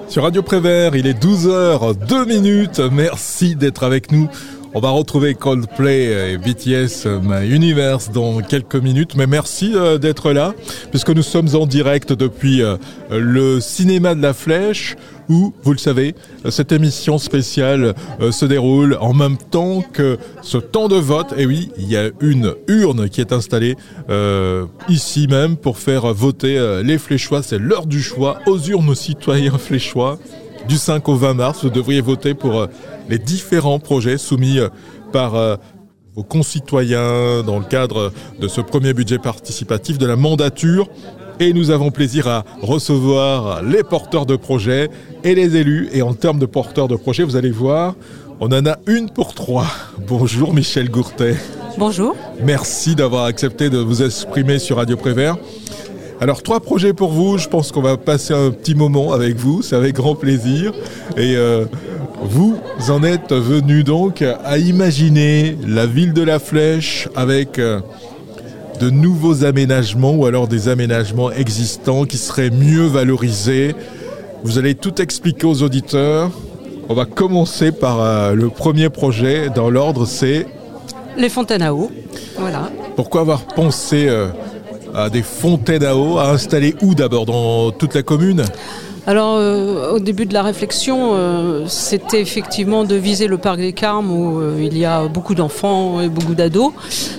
Sur Radio Prévert, il est 12h02. Merci d'être avec nous. On va retrouver Coldplay et BTS My Universe dans quelques minutes. Mais merci d'être là, puisque nous sommes en direct depuis le cinéma de la Flèche, où, vous le savez, cette émission spéciale se déroule en même temps que ce temps de vote. Et oui, il y a une urne qui est installée ici même pour faire voter les Fléchois. C'est l'heure du choix aux urnes citoyens fléchois. Du 5 au 20 mars, vous devriez voter pour les différents projets soumis par vos concitoyens dans le cadre de ce premier budget participatif de la mandature. Et nous avons plaisir à recevoir les porteurs de projets et les élus. Et en termes de porteurs de projets, vous allez voir, on en a une pour trois. Bonjour Michel Gourtet. Bonjour. Merci d'avoir accepté de vous exprimer sur Radio Prévert. Alors 3 projets pour vous, je pense qu'on va passer un petit moment avec vous, c'est avec grand plaisir. Et vous en êtes venu donc à imaginer la ville de la Flèche avec de nouveaux aménagements ou alors des aménagements existants qui seraient mieux valorisés. Vous allez tout expliquer aux auditeurs. On va commencer par le premier projet, dans l'ordre c'est... Les fontaines à eau, voilà. Pourquoi avoir pensé... à des fontaines à eau, à installer où d'abord, dans toute la commune ? Alors, au début de la réflexion, c'était effectivement de viser le parc des Carmes où il y a beaucoup d'enfants et beaucoup d'ados.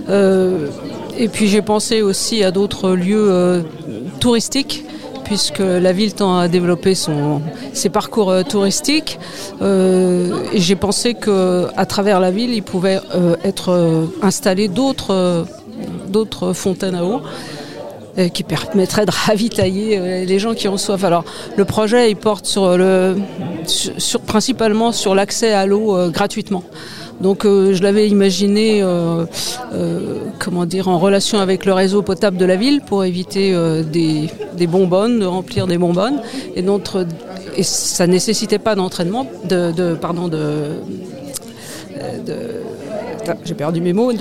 Et puis j'ai pensé aussi à d'autres lieux touristiques, puisque la ville tend à développer ses parcours touristiques. Et j'ai pensé qu'à travers la ville, il pouvait être installé d'autres fontaines à eau qui permettraient de ravitailler les gens qui ont soif. Alors, le projet, il porte principalement sur l'accès à l'eau gratuitement. Donc, je l'avais imaginé, en relation avec le réseau potable de la ville pour éviter des bonbonnes, de remplir des bonbonnes, et ça nécessitait pas d'entraînement, j'ai perdu mes mots,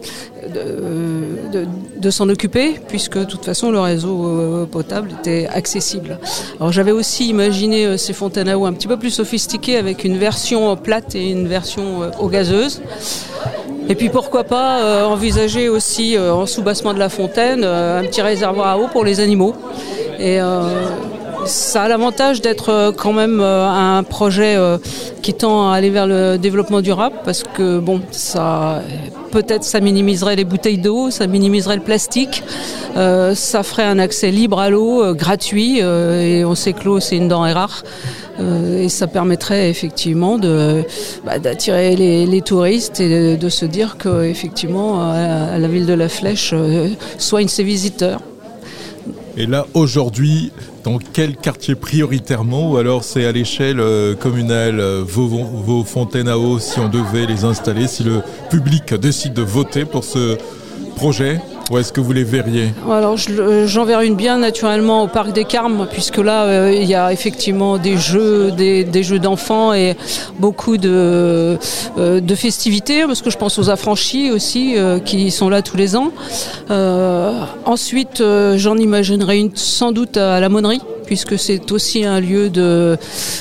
de s'en occuper, puisque de toute façon le réseau potable était accessible. Alors j'avais aussi imaginé ces fontaines à eau un petit peu plus sophistiquées, avec une version plate et une version eau gazeuse. Et puis pourquoi pas envisager aussi en sous-bassement de la fontaine un petit réservoir à eau pour les animaux. Et ça a l'avantage d'être quand même un projet qui tend à aller vers le développement durable, parce que ça minimiserait les bouteilles d'eau, ça minimiserait le plastique, ça ferait un accès libre à l'eau, gratuit, et on sait que l'eau c'est une denrée rare. Et ça permettrait effectivement d'attirer les touristes et de se dire que effectivement la ville de la Flèche soigne ses visiteurs. Et là, aujourd'hui, dans quel quartier prioritairement, ou alors c'est à l'échelle communale, vos fontaines à eau, si on devait les installer, si le public décide de voter pour ce projet, où est-ce que vous les verriez ? Alors j'enverrai une bien naturellement au parc des Carmes, puisque là il y a effectivement des jeux d'enfants et beaucoup de festivités, parce que je pense aux affranchis aussi qui sont là tous les ans. Ensuite j'en imaginerai une sans doute à la Monnerie, puisque c'est aussi un lieu de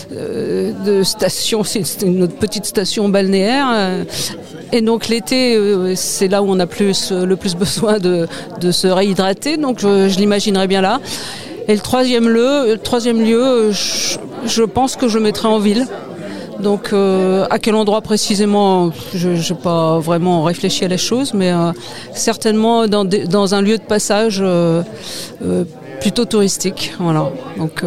station, c'est une petite station balnéaire. Et donc l'été, c'est là où on a le plus besoin de se réhydrater, donc je l'imaginerais bien là. Et le troisième lieu, je pense que je le mettrai en ville. Donc à quel endroit précisément, je n'ai pas vraiment réfléchi à la chose, mais certainement dans un lieu de passage plutôt touristique. Voilà. Donc,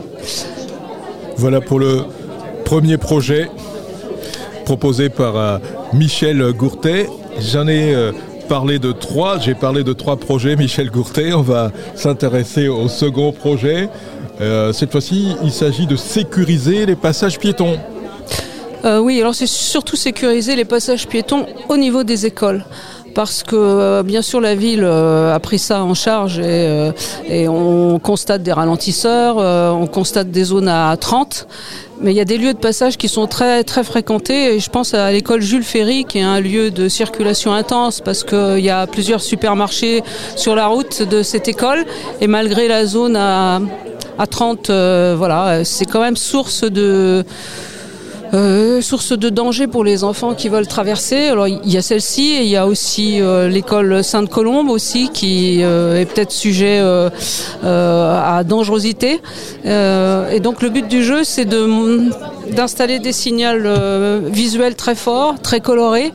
voilà pour le premier projet proposé par Michel Gourtet. J'en ai parlé de 3. J'ai parlé de 3 projets, Michel Gourtet. On va s'intéresser au second projet. Cette fois-ci, il s'agit de sécuriser les passages piétons. Oui, alors c'est surtout sécuriser les passages piétons au niveau des écoles. Parce que bien sûr la ville a pris ça en charge et on constate des ralentisseurs, on constate des zones à 30, mais il y a des lieux de passage qui sont très très fréquentés, et je pense à l'école Jules Ferry qui est un lieu de circulation intense parce qu'il y a plusieurs supermarchés sur la route de cette école, et malgré la zone à à 30, voilà, c'est quand même source de danger pour les enfants qui veulent traverser. Alors il y a celle-ci et il y a aussi l'école Sainte-Colombe aussi qui est peut-être sujet à dangerosité. Et donc le but du jeu, c'est d'installer des signaux visuels très forts, très colorés,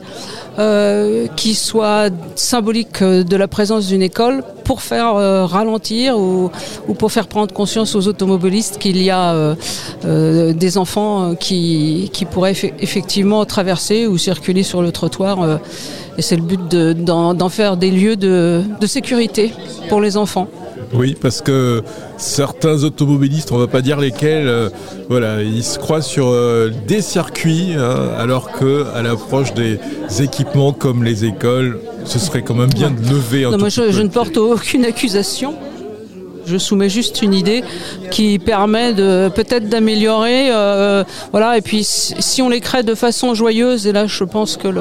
qui soient symboliques de la présence d'une école pour faire ralentir ou pour faire prendre conscience aux automobilistes qu'il y a des enfants qui pourraient effectivement traverser ou circuler sur le trottoir. Et c'est le but d'en faire des lieux de sécurité pour les enfants. Oui, parce que certains automobilistes, on ne va pas dire lesquels, ils se croient sur des circuits, alors qu'à l'approche des équipements comme les écoles, ce serait quand même bien de lever un non, tout moi petit peu. Je ne porte aucune accusation. Je soumets juste une idée qui permet peut-être d'améliorer, et puis si on les crée de façon joyeuse, et là je pense que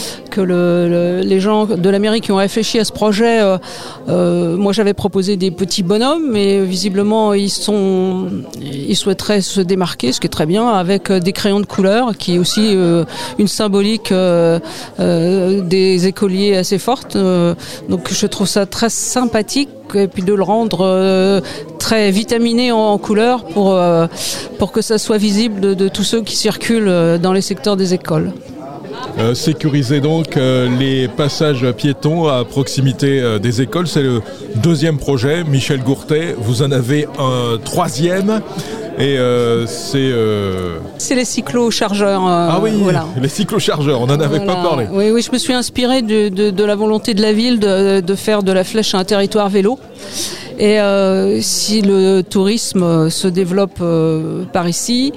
les gens de la mairie qui ont réfléchi à ce projet, moi j'avais proposé des petits bonhommes, mais visiblement ils souhaiteraient se démarquer, ce qui est très bien, avec des crayons de couleur, qui est aussi une symbolique des écoliers assez forte. Donc je trouve ça très sympathique, et puis de le rendre très vitaminé en couleurs pour que ça soit visible de tous ceux qui circulent dans les secteurs des écoles. Sécuriser donc les passages piétons à proximité des écoles, c'est le deuxième projet. Michel Gourtet, vous en avez un troisième. Et c'est les cyclo-chargeurs. Ah oui, voilà. Les cyclo-chargeurs, on n'en avait pas parlé. Oui, je me suis inspirée de la volonté de la ville de faire de la Flèche un territoire vélo. Et si le tourisme se développe par ici,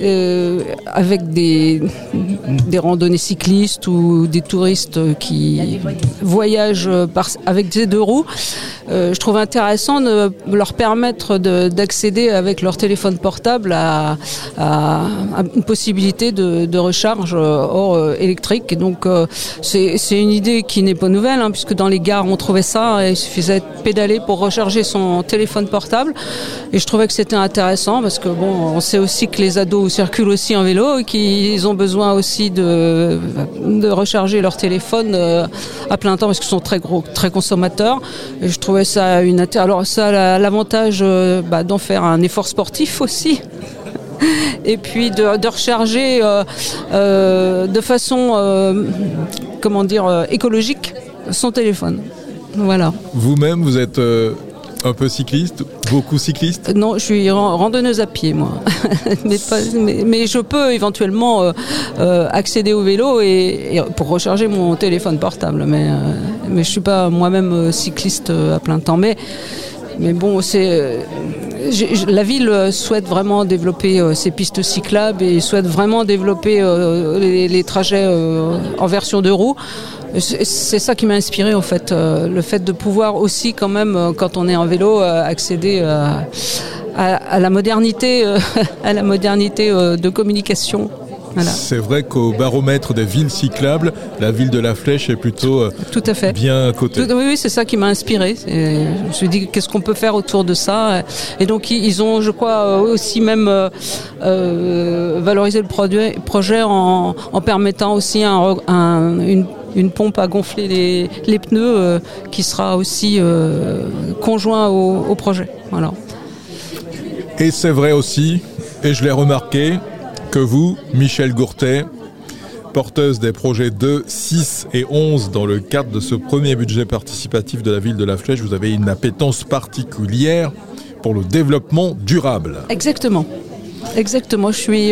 avec des randonnées cyclistes ou des touristes qui voyagent avec des deux roues, je trouve intéressant de leur permettre d'accéder avec leur téléphone portable à une possibilité de recharge hors électrique. Et donc c'est une idée qui n'est pas nouvelle, puisque dans les gares on trouvait ça, et il suffisait de pédaler pour recharger son téléphone portable, et je trouvais que c'était intéressant parce que on sait aussi que les ados circulent aussi en vélo et qu'ils ont besoin aussi de recharger leur téléphone à plein temps parce qu'ils sont très consommateurs, et je trouvais ça alors ça a l'avantage d'en faire un effort sportif aussi. Et puis de recharger de façon écologique son téléphone. Voilà. Vous-même, vous êtes un peu cycliste, beaucoup cycliste ? Non, je suis randonneuse à pied, moi. mais je peux éventuellement accéder au vélo et pour recharger mon téléphone portable. Mais je suis pas moi-même cycliste à plein temps. Mais bon, la ville souhaite vraiment développer ces pistes cyclables et souhaite vraiment développer les trajets en version 2 roues. C'est ça qui m'a inspiré en fait, le fait de pouvoir aussi quand même, quand on est en vélo, accéder à la modernité, de communication. Voilà. C'est vrai qu'au baromètre des villes cyclables, la ville de La Flèche est plutôt tout à fait bien cotée. Oui, c'est ça qui m'a inspiré. Je me suis dit, qu'est-ce qu'on peut faire autour de ça ? Et donc, ils ont, je crois, aussi même valorisé le projet en permettant aussi une pompe à gonfler les pneus qui sera aussi conjoint au projet. Voilà. Et c'est vrai aussi, et je l'ai remarqué, que vous, Michel Gourtet, porteuse des projets 2, 6 et 11 dans le cadre de ce premier budget participatif de la ville de La Flèche, vous avez une appétence particulière pour le développement durable. Exactement. Je suis,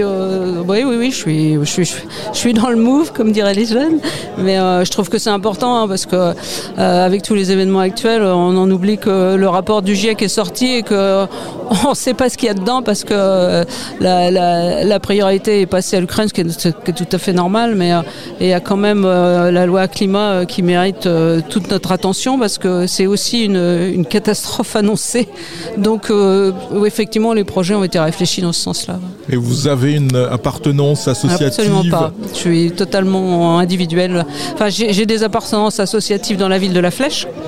je suis dans le move, comme diraient les jeunes, mais je trouve que c'est important parce que avec tous les événements actuels, on en oublie que le rapport du GIEC est sorti et que on ne sait pas ce qu'il y a dedans parce que la priorité est passée à l'Ukraine, ce qui est tout à fait normal, mais il y a quand même la loi climat qui mérite toute notre attention parce que c'est aussi une catastrophe annoncée. Donc effectivement, les projets ont été réfléchis dans ce sens. Et vous avez une appartenance associative ? Absolument pas. Je suis totalement individuelle. Enfin, j'ai des appartenances associatives dans la ville de La Flèche.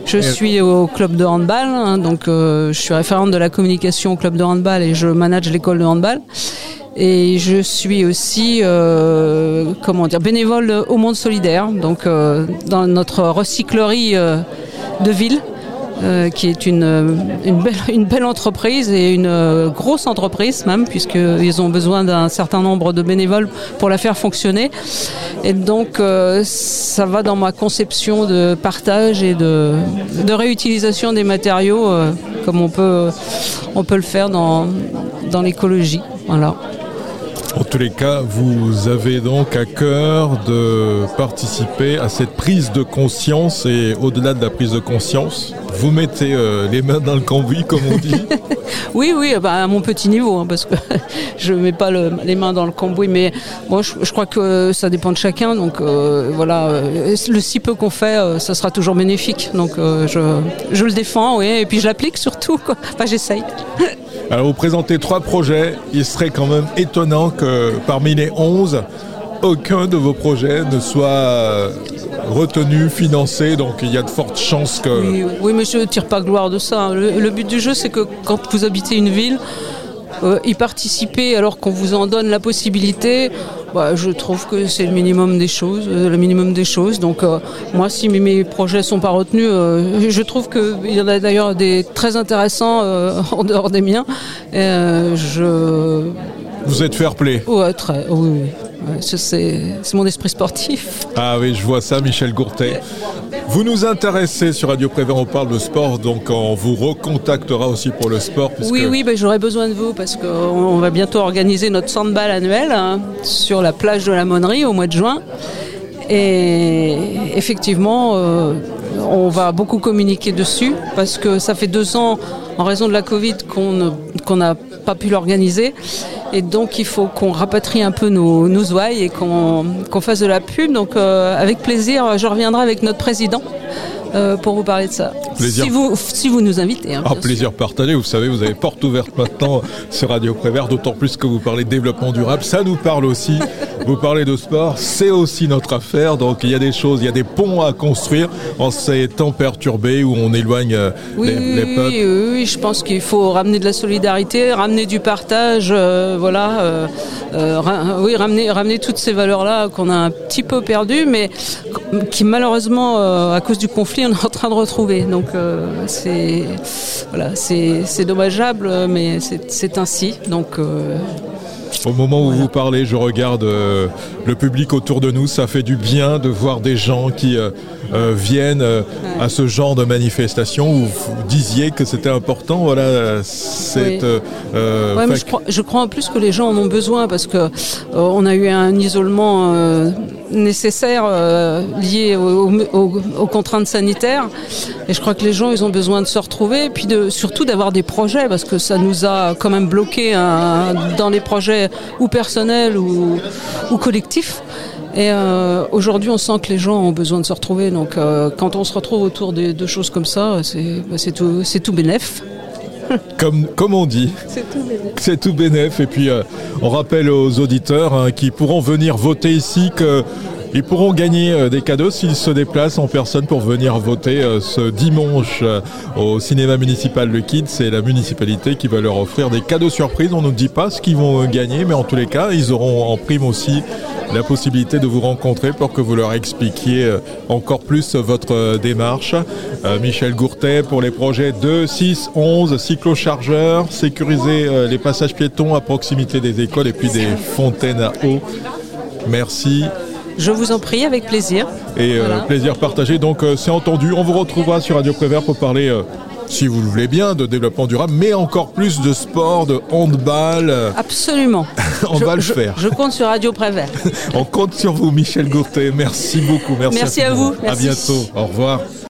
Je suis au club de handball, donc je suis référente de la communication au club de handball et je manage l'école de handball. Et je suis aussi bénévole au Monde Solidaire, donc dans notre recyclerie de ville. Qui est une belle entreprise et une grosse entreprise même, puisqu'ils ont besoin d'un certain nombre de bénévoles pour la faire fonctionner. Et donc ça va dans ma conception de partage et de réutilisation des matériaux comme on peut le faire dans l'écologie. Voilà. En tous les cas, vous avez donc à cœur de participer à cette prise de conscience et au-delà de la prise de conscience, vous mettez les mains dans le cambouis, comme on dit. Oui, à mon petit niveau, parce que je ne mets pas les mains dans le cambouis, mais moi je crois que ça dépend de chacun, donc le si peu qu'on fait, ça sera toujours bénéfique, donc je le défends, oui, et puis je l'applique surtout, quoi. Enfin j'essaye. Alors vous présentez 3 projets, il serait quand même étonnant que parmi les 11, aucun de vos projets ne soit retenu, financé, donc il y a de fortes chances que... Oui, mais je ne tire pas gloire de ça. Le but du jeu, c'est que quand vous habitez une ville, y participer alors qu'on vous en donne la possibilité, je trouve que c'est le minimum des choses. Donc moi, si mes projets ne sont pas retenus, je trouve qu'il y en a d'ailleurs des très intéressants en dehors des miens. Vous êtes fair-play. Oui. C'est mon esprit sportif. Ah oui, je vois ça, Michel Gourtet. Vous nous intéressez sur Radio Prévert, on parle de sport, donc on vous recontactera aussi pour le sport. Oui, j'aurai besoin de vous parce qu'on va bientôt organiser notre sandball annuel sur la plage de la Monnerie au mois de juin. Et effectivement, on va beaucoup communiquer dessus parce que ça fait 2 ans, en raison de la Covid, qu'on n'a pas pu l'organiser. Et donc il faut qu'on rapatrie un peu nos ouailles et qu'on fasse de la pub. Donc avec plaisir, je reviendrai avec notre président pour vous parler de ça. Plaisir. Si vous nous invitez. Plaisir partagé. Vous savez, vous avez porte ouverte maintenant sur Radio Prévert, d'autant plus que vous parlez de développement durable. Ça nous parle aussi. Vous parlez de sport, c'est aussi notre affaire. Donc il y a des choses, il y a des ponts à construire en ces temps perturbés où on éloigne les peuples. Oui, je pense qu'il faut ramener de la solidarité, ramener du partage, ramener toutes ces valeurs-là qu'on a un petit peu perdues, mais qui malheureusement, à cause du conflit, on est en train de retrouver. Donc c'est dommageable, mais c'est ainsi. Donc au moment où vous parlez, je regarde le public autour de nous. Ça fait du bien de voir des gens qui viennent à ce genre de manifestation où vous disiez que c'était important. Voilà, je crois en plus que les gens en ont besoin parce que on a eu un isolement nécessaire lié aux contraintes sanitaires. Et je crois que les gens, ils ont besoin de se retrouver et puis surtout d'avoir des projets parce que ça nous a quand même bloqués dans les projets ou personnels ou collectifs. Et aujourd'hui, on sent que les gens ont besoin de se retrouver. Donc, quand on se retrouve autour de choses comme ça, c'est tout bénef. Comme on dit, c'est tout bénef. Et puis, on rappelle aux auditeurs qui pourront venir voter ici qu'ils pourront gagner des cadeaux s'ils se déplacent en personne pour venir voter ce dimanche au cinéma municipal Le Kid. C'est la municipalité qui va leur offrir des cadeaux surprises. On ne dit pas ce qu'ils vont gagner, mais en tous les cas, ils auront en prime aussi la possibilité de vous rencontrer pour que vous leur expliquiez encore plus votre démarche. Michel Gourtet pour les projets 2, 6, 11, cyclochargeurs, sécuriser les passages piétons à proximité des écoles et puis des fontaines à eau. Merci. Je vous en prie, avec plaisir. Et plaisir partagé. Donc c'est entendu, on vous retrouvera sur Radio Prévert pour parler, si vous le voulez bien, de développement durable, mais encore plus de sport, de handball. Absolument. On va le faire. Je compte sur Radio Prévert. On compte sur vous, Michel Gourtet. Merci beaucoup. Merci à vous. Merci. À bientôt. Au revoir.